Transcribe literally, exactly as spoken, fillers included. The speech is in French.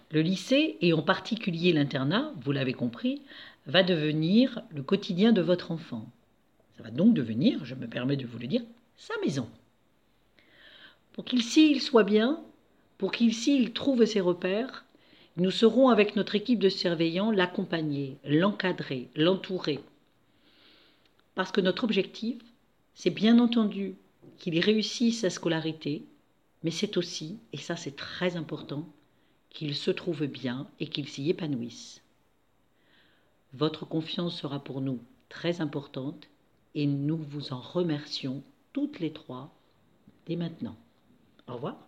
Le lycée, et en particulier l'internat, vous l'avez compris, va devenir le quotidien de votre enfant. Ça va donc devenir, je me permets de vous le dire, sa maison. Pour qu'ici il soit bien, pour qu'ici il trouve ses repères, nous serons avec notre équipe de surveillants l'accompagner, l'encadrer, l'entourer. Parce que notre objectif, c'est bien entendu qu'il réussisse sa scolarité, mais c'est aussi, et ça c'est très important, qu'il se trouve bien et qu'il s'y épanouisse. Votre confiance sera pour nous très importante et nous vous en remercions toutes les trois dès maintenant. Au revoir.